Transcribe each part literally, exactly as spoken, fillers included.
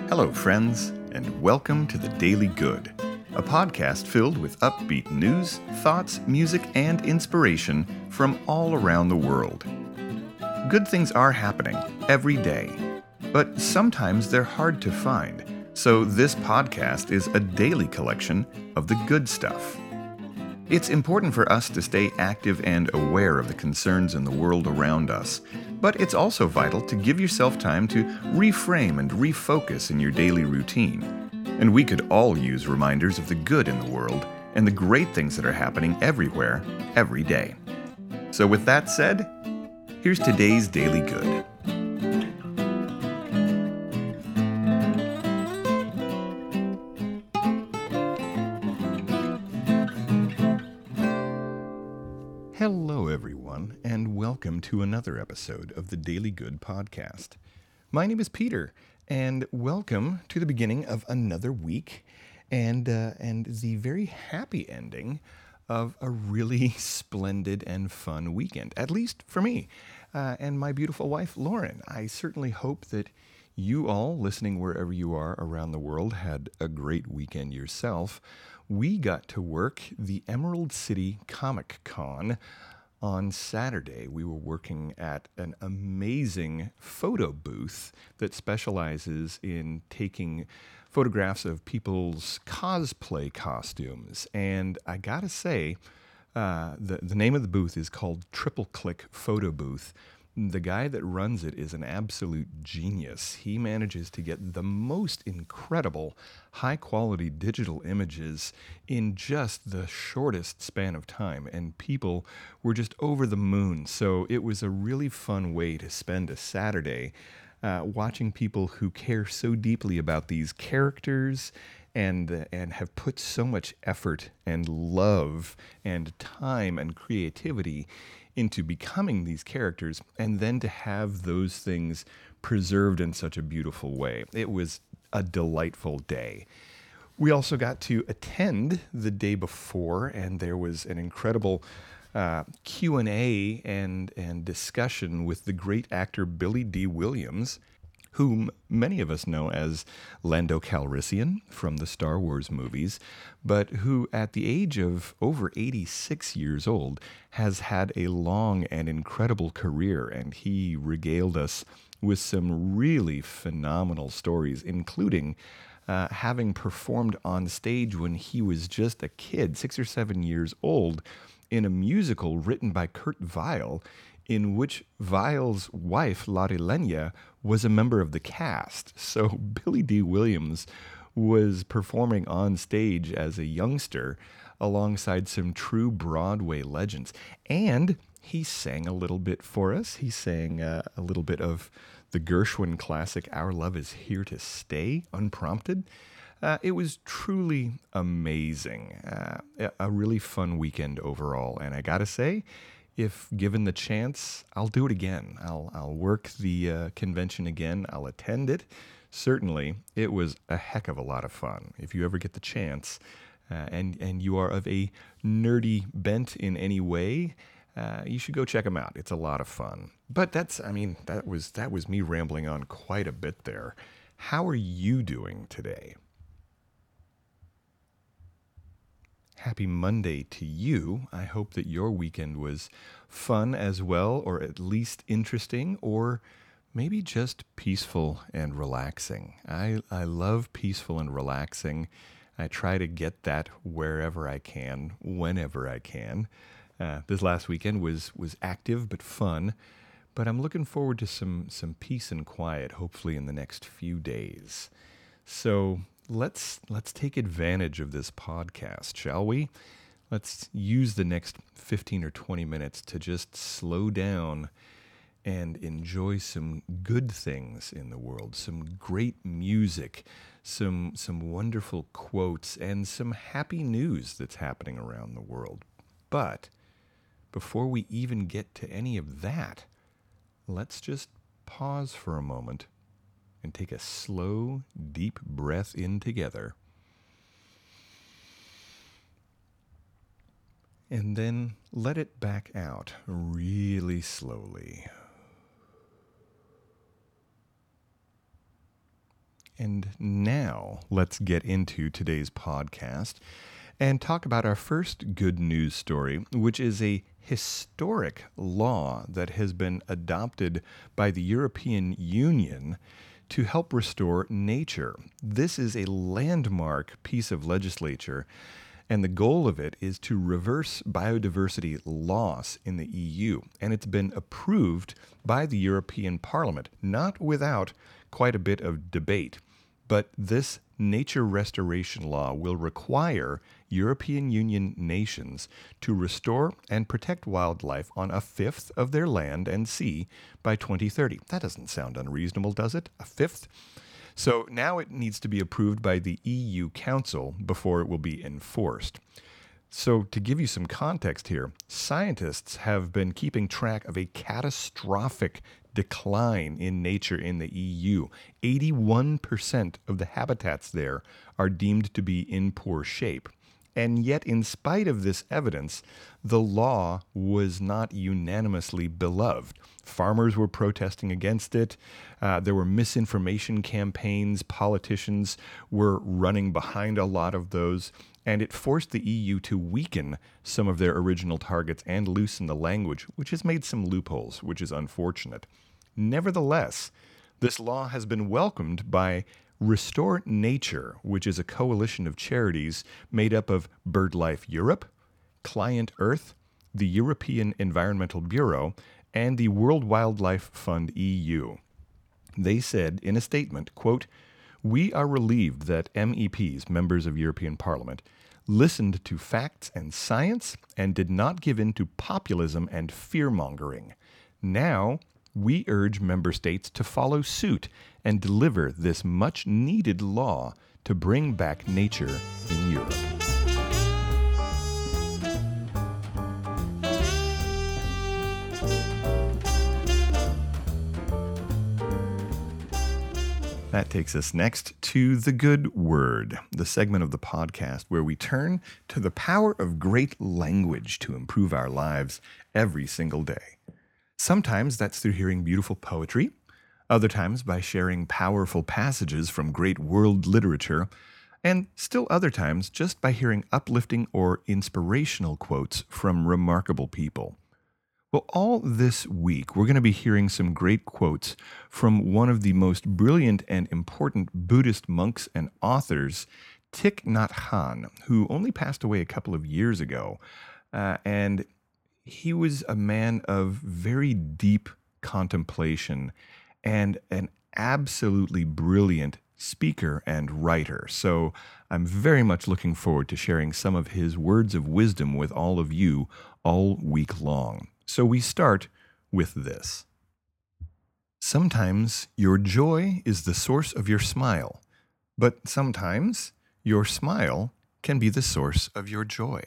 Hello, friends, and welcome to The Daily Good, a podcast filled with upbeat news, thoughts, music, and inspiration from all around the world. Good things are happening every day, but sometimes they're hard to find, so this podcast is a daily collection of the good stuff. It's important for us to stay active and aware of the concerns in the world around us, but it's also vital to give yourself time to reframe and refocus in your daily routine. And we could all use reminders of the good in the world and the great things that are happening everywhere, every day. So with that said, here's today's Daily Good. Hello, everyone, and welcome to another episode of the Daily Good podcast. My name is Peter, and welcome to the beginning of another week and uh, and the very happy ending of a really splendid and fun weekend, at least for me uh, and my beautiful wife, Lauren. I certainly hope that you all, listening wherever you are around the world, had a great weekend yourself. We got to work the Emerald City Comic Con on Saturday. We were working at an amazing photo booth that specializes in taking photographs of people's cosplay costumes. And I gotta say, uh, the, the name of the booth is called Triple Click Photo Booth. The guy that runs it is an absolute genius. He manages to get the most incredible, high-quality digital images in just the shortest span of time, and people were just over the moon. So it was a really fun way to spend a Saturday uh, watching people who care so deeply about these characters and uh, and have put so much effort and love and time and creativity into becoming these characters, and then to have those things preserved in such a beautiful way. It was a delightful day. We also got to attend the day before, and there was an incredible uh, Q and A and, and discussion with the great actor Billy Dee Williams, whom many of us know as Lando Calrissian from the Star Wars movies, but who at the age of over eighty-six years old has had a long and incredible career, and he regaled us with some really phenomenal stories, including uh, having performed on stage when he was just a kid, six or seven years old, in a musical written by Kurt Weill, in which Weill's wife, Lotte was a member of the cast. So Billy Dee Williams was performing on stage as a youngster alongside some true Broadway legends. And he sang a little bit for us. He sang uh, a little bit of the Gershwin classic, Our Love Is Here to Stay, unprompted. Uh, it was truly amazing. Uh, a really fun weekend overall. And I gotta say, if given the chance, I'll do it again. I'll I'll work the uh, convention again. I'll attend it. Certainly, it was a heck of a lot of fun. If you ever get the chance, uh, and and you are of a nerdy bent in any way, uh, you should go check them out. It's a lot of fun. But that's, I mean, that was that was me rambling on quite a bit there. How are you doing today? Happy Monday to you. I hope that your weekend was fun as well, or at least interesting, or maybe just peaceful and relaxing. I, I love peaceful and relaxing. I try to get that wherever I can, whenever I can. Uh, this last weekend was was active but fun, but I'm looking forward to some some peace and quiet, hopefully in the next few days. So Let's let's take advantage of this podcast, shall we? Let's use the next fifteen or twenty minutes to just slow down and enjoy some good things in the world, some great music, some some wonderful quotes, and some happy news that's happening around the world. But before we even get to any of that, let's just pause for a moment and take a slow, deep breath in together. And then let it back out really slowly. And now let's get into today's podcast and talk about our first good news story, which is a historic law that has been adopted by the European Union to help restore nature. This is a landmark piece of legislature, and the goal of it is to reverse biodiversity loss in the E U. And it's been approved by the European Parliament, not without quite a bit of debate. But this nature restoration law will require European Union nations to restore and protect wildlife on a fifth of their land and sea by twenty thirty. That doesn't sound unreasonable, does it? A fifth? So now it needs to be approved by the E U Council before it will be enforced. So to give you some context here, scientists have been keeping track of a catastrophic decline in nature in the E U. eighty-one percent of the habitats there are deemed to be in poor shape. And yet, in spite of this evidence, the law was not unanimously beloved. Farmers were protesting against it. Uh, there were misinformation campaigns. Politicians were running behind a lot of those. And it forced the E U to weaken some of their original targets and loosen the language, which has made some loopholes, which is unfortunate. Nevertheless, this law has been welcomed by Restore Nature, which is a coalition of charities made up of BirdLife Europe, Client Earth, the European Environmental Bureau, and the World Wildlife Fund E U. They said in a statement, quote, "We are relieved that M E Ps, members of European Parliament, listened to facts and science and did not give in to populism and fear-mongering. Now, we urge member states to follow suit and deliver this much-needed law to bring back nature in Europe." That takes us next to The Good Word, the segment of the podcast where we turn to the power of great language to improve our lives every single day. Sometimes that's through hearing beautiful poetry, other times by sharing powerful passages from great world literature, and still other times just by hearing uplifting or inspirational quotes from remarkable people. Well, all this week, we're going to be hearing some great quotes from one of the most brilliant and important Buddhist monks and authors, Thich Nhat Hanh, who only passed away a couple of years ago. Uh, and he was a man of very deep contemplation and an absolutely brilliant speaker and writer. So I'm very much looking forward to sharing some of his words of wisdom with all of you all week long. So we start with this. Sometimes your joy is the source of your smile, but sometimes your smile can be the source of your joy.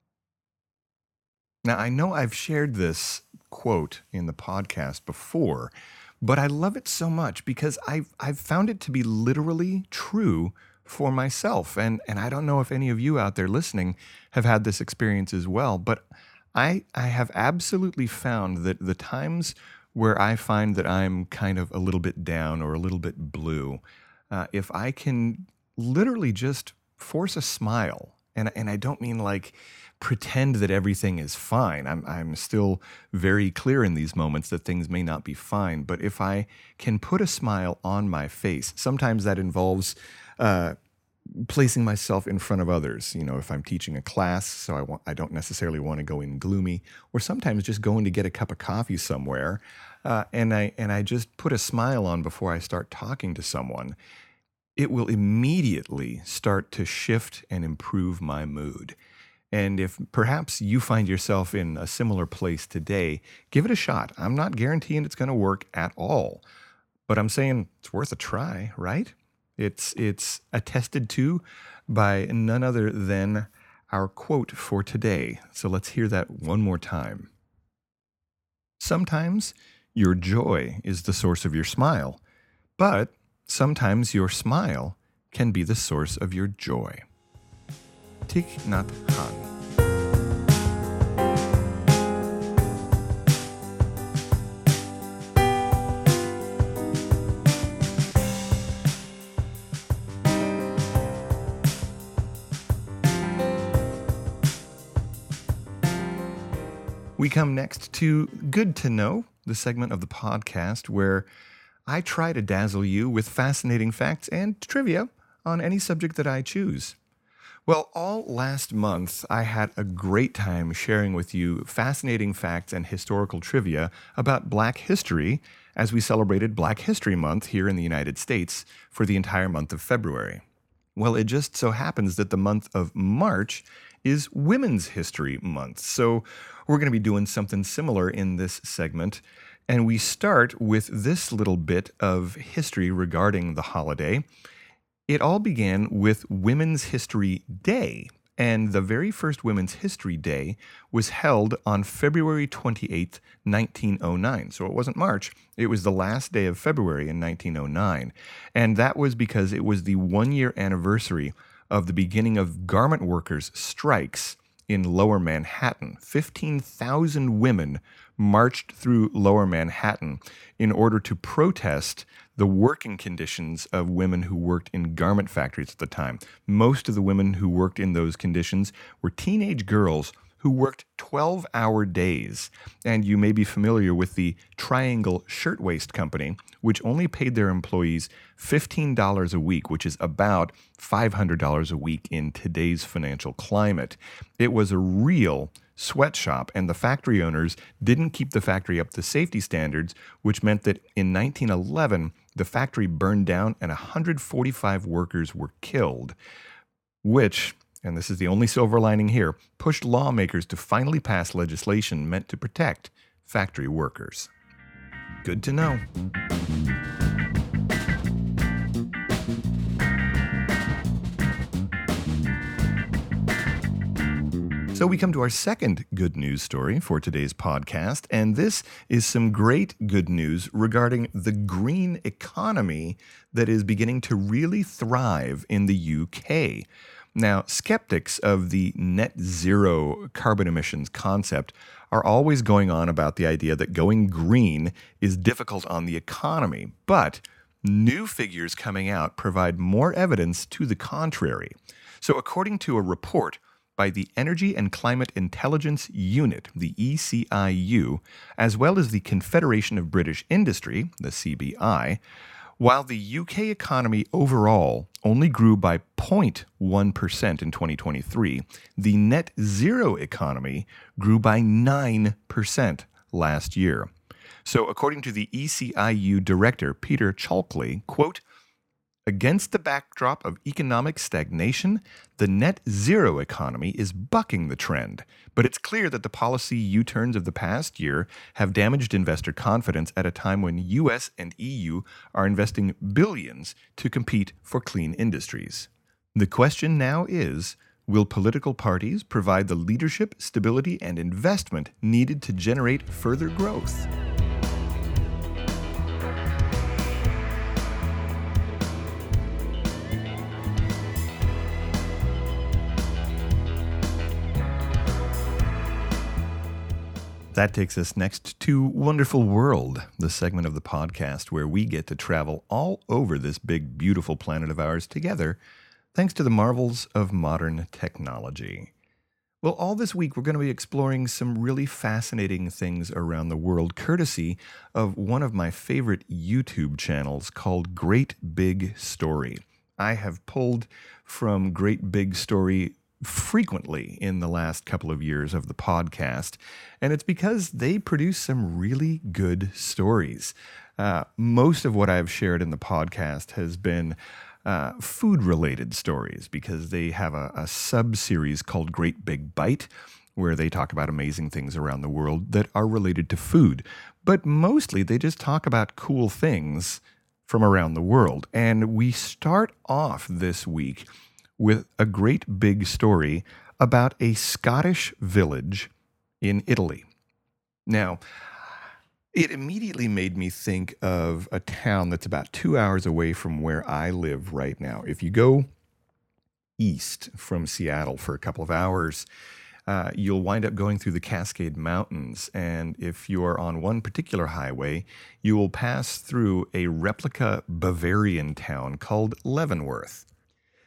Now, I know I've shared this quote in the podcast before, but I love it so much because I've, I've found it to be literally true for myself. And, and I don't know if any of you out there listening have had this experience as well, but I, I have absolutely found that the times where I find that I'm kind of a little bit down or a little bit blue, uh, if I can literally just force a smile, and, and I don't mean like pretend that everything is fine. I'm, I'm still very clear in these moments that things may not be fine, but if I can put a smile on my face, sometimes that involves uh, placing myself in front of others. You know, if I'm teaching a class, so I want, I don't necessarily want to go in gloomy, or sometimes just going to get a cup of coffee somewhere, uh, and I and I just put a smile on before I start talking to someone, it will immediately start to shift and improve my mood. And if perhaps you find yourself in a similar place today, give it a shot. I'm not guaranteeing it's going to work at all, but I'm saying it's worth a try, right? It's it's attested to by none other than our quote for today. So let's hear that one more time. Sometimes your joy is the source of your smile, but sometimes your smile can be the source of your joy. Thich Nhat Hanh. We come next to Good to Know, the segment of the podcast where I try to dazzle you with fascinating facts and trivia on any subject that I choose. Well, all last month, I had a great time sharing with you fascinating facts and historical trivia about Black history as we celebrated Black History Month here in the United States for the entire month of February. Well, it just so happens that the month of March is Women's History Month, so we're going to be doing something similar in this segment. And we start with this little bit of history regarding the holiday. It all began with Women's History Day, and the very first Women's History Day was held on February twenty-eighth, nineteen oh nine. So it wasn't March, it was the last day of February in nineteen oh nine. And that was because it was the one-year anniversary of the beginning of garment workers' strikes in Lower Manhattan. fifteen thousand women marched through Lower Manhattan in order to protest the working conditions of women who worked in garment factories at the time. Most of the women who worked in those conditions were teenage girls who worked twelve-hour days. And you may be familiar with the Triangle Shirtwaist Company, which only paid their employees fifteen dollars a week, which is about five hundred dollars a week in today's financial climate. It was a real sweatshop, and the factory owners didn't keep the factory up to safety standards, which meant that in nineteen eleven, the factory burned down and one hundred forty-five workers were killed, which, and this is the only silver lining here, pushed lawmakers to finally pass legislation meant to protect factory workers. Good to know. So we come to our second good news story for today's podcast, and this is some great good news regarding the green economy that is beginning to really thrive in the U K. Now, skeptics of the net zero carbon emissions concept are always going on about the idea that going green is difficult on the economy, but new figures coming out provide more evidence to the contrary. So according to a report by the Energy and Climate Intelligence Unit, the E C I U, as well as the Confederation of British Industry, the C B I, while the U K economy overall only grew by zero point one percent in twenty twenty-three, the net zero economy grew by nine percent last year. So according to the E C I U director, Peter Chalkley, quote, "Against the backdrop of economic stagnation, the net zero economy is bucking the trend, but it's clear that the policy U-turns of the past year have damaged investor confidence at a time when U S and E U are investing billions to compete for clean industries. The question now is, will political parties provide the leadership, stability, and investment needed to generate further growth?" That takes us next to Wonderful World, the segment of the podcast where we get to travel all over this big, beautiful planet of ours together, thanks to the marvels of modern technology. Well, all this week we're going to be exploring some really fascinating things around the world, courtesy of one of my favorite YouTube channels called Great Big Story. I have pulled from Great Big Story frequently in the last couple of years of the podcast, and it's because they produce some really good stories. Uh, most of what I've shared in the podcast has been uh, food-related stories because they have a, a sub-series called Great Big Bite, where they talk about amazing things around the world that are related to food. But mostly they just talk about cool things from around the world. And we start off this week with a great big story about a Scottish village in Italy. Now, it immediately made me think of a town that's about two hours away from where I live right now. If you go east from Seattle for a couple of hours, uh, you'll wind up going through the Cascade Mountains. And if you're on one particular highway, you will pass through a replica Bavarian town called Leavenworth.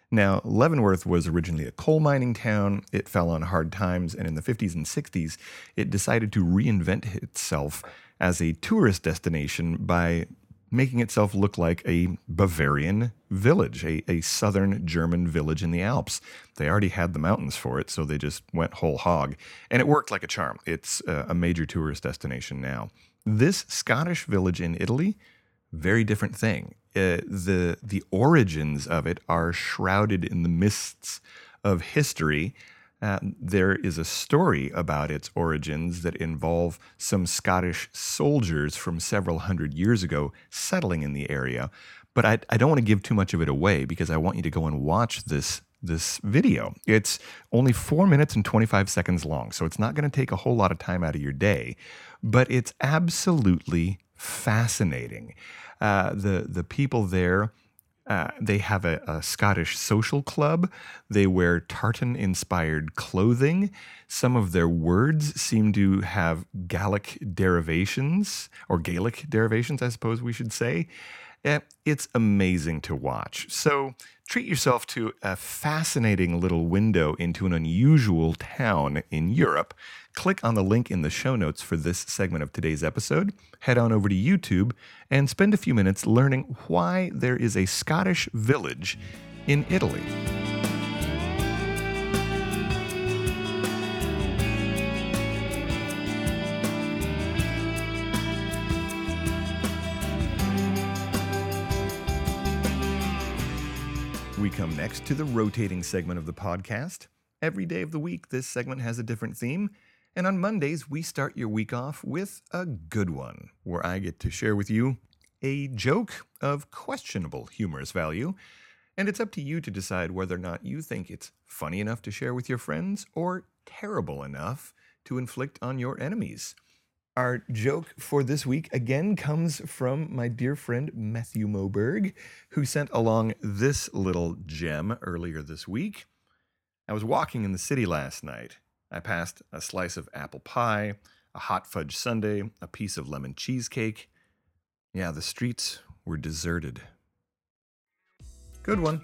Now, Leavenworth was originally a coal mining town. It fell on hard times, and in the fifties and sixties, it decided to reinvent itself as a tourist destination by making itself look like a Bavarian village, a, a southern German village in the Alps. They already had the mountains for it, so they just went whole hog. And it worked like a charm. It's uh, a major tourist destination now. This Scottish village in Italy, very different thing. Uh, the the origins of it are shrouded in the mists of history. Uh, there is a story about its origins that involve some Scottish soldiers from several hundred years ago settling in the area. But I, I don't want to give too much of it away because I want you to go and watch this this video. It's only four minutes and twenty-five seconds long, so it's not going to take a whole lot of time out of your day, but it's absolutely fascinating. Uh, the the people there, uh, they have a, a Scottish social club. They wear tartan-inspired clothing. Some of their words seem to have Gaelic derivations, or Gaelic derivations, I suppose we should say. Eh, It's amazing to watch. So treat yourself to a fascinating little window into an unusual town in Europe. Click on the link in the show notes for this segment of today's episode. Head on over to YouTube and spend a few minutes learning why there is a Scottish village in Italy. We come next to the rotating segment of the podcast. Every day of the week, this segment has a different theme. And on Mondays, we start your week off with a good one, where I get to share with you a joke of questionable humorous value. And it's up to you to decide whether or not you think it's funny enough to share with your friends or terrible enough to inflict on your enemies. Our joke for this week again comes from my dear friend Matthew Moberg, who sent along this little gem earlier this week. I was walking in the city last night. I passed a slice of apple pie, a hot fudge sundae, a piece of lemon cheesecake. Yeah, the streets were deserted. Good one.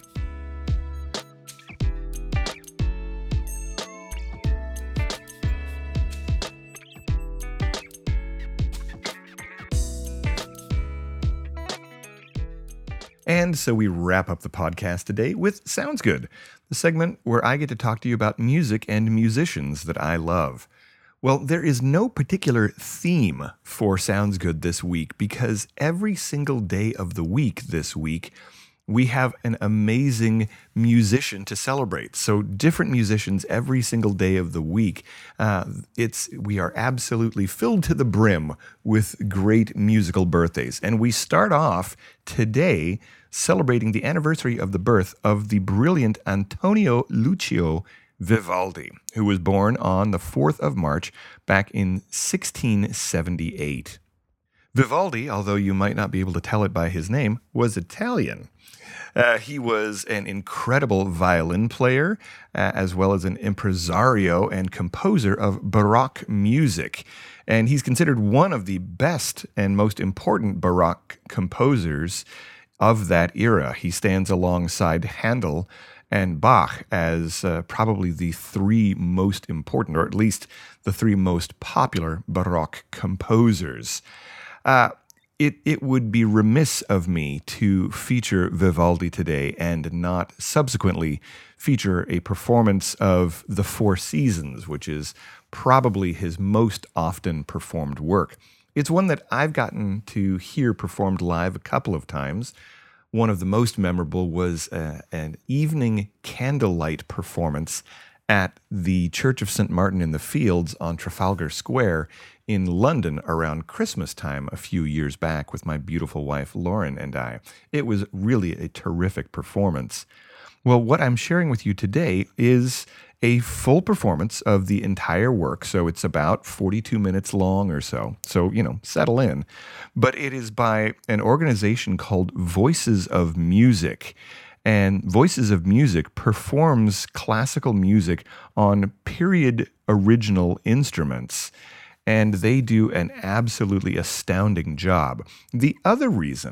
And so we wrap up the podcast today with Sounds Good, the segment where I get to talk to you about music and musicians that I love. Well, there is no particular theme for Sounds Good this week because every single day of the week this week, we have an amazing musician to celebrate. So different musicians every single day of the week. Uh, it's we are absolutely filled to the brim with great musical birthdays. And we start off today celebrating the anniversary of the birth of the brilliant Antonio Lucio Vivaldi, who was born on the fourth of March back in sixteen seventy-eight. Vivaldi, although you might not be able to tell it by his name, was Italian. Uh, he was an incredible violin player, uh, as well as an impresario and composer of Baroque music. And he's considered one of the best and most important Baroque composers of that era. He stands alongside Handel and Bach as uh, probably the three most important, or at least the three most popular Baroque composers. Uh, It it would be remiss of me to feature Vivaldi today and not subsequently feature a performance of The Four Seasons, which is probably his most often performed work. It's one that I've gotten to hear performed live a couple of times. One of the most memorable was uh, an evening candlelight performance at the Church of Saint Martin in the Fields on Trafalgar Square in London around Christmas time a few years back with my beautiful wife Lauren and I. It was really a terrific performance. Well, what I'm sharing with you today is a full performance of the entire work, so it's about forty-two minutes long or so. So, you know, settle in. But it is by an organization called Voices of Music. And Voices of Music performs classical music on period original instruments. And they do an absolutely astounding job. The other reason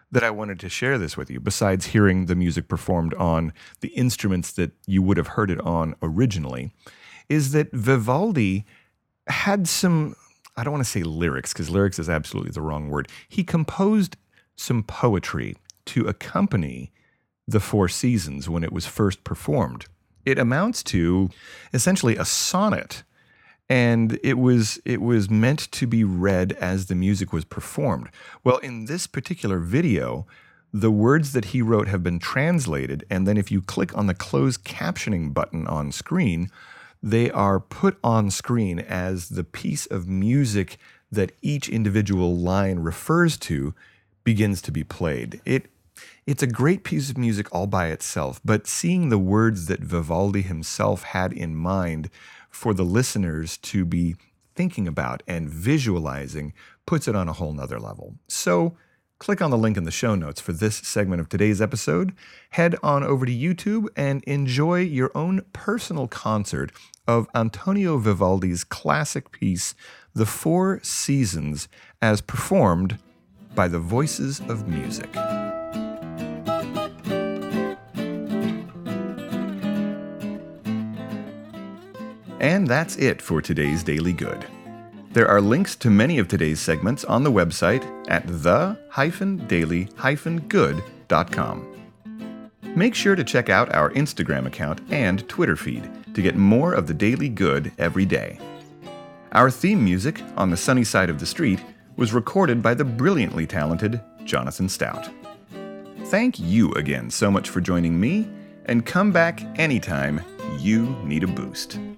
that I wanted to share this with you, besides hearing the music performed on the instruments that you would have heard it on originally, is that Vivaldi had some, I don't want to say lyrics, because lyrics is absolutely the wrong word. He composed some poetry to accompany the Four Seasons when it was first performed. It amounts to essentially a sonnet, and it was it was meant to be read as the music was performed. Well, in this particular video, the words that he wrote have been translated, and then if you click on the closed captioning button on screen, they are put on screen as the piece of music that each individual line refers to begins to be played. It It's a great piece of music all by itself, but seeing the words that Vivaldi himself had in mind for the listeners to be thinking about and visualizing puts it on a whole nother level. So click on the link in the show notes for this segment of today's episode. Head on over to YouTube and enjoy your own personal concert of Antonio Vivaldi's classic piece, The Four Seasons, as performed by the Voices of Music. And that's it for today's Daily Good. There are links to many of today's segments on the website at the daily good dot com. Make sure to check out our Instagram account and Twitter feed to get more of the Daily Good every day. Our theme music, On the Sunny Side of the Street, was recorded by the brilliantly talented Jonathan Stout. Thank you again so much for joining me, and come back anytime you need a boost.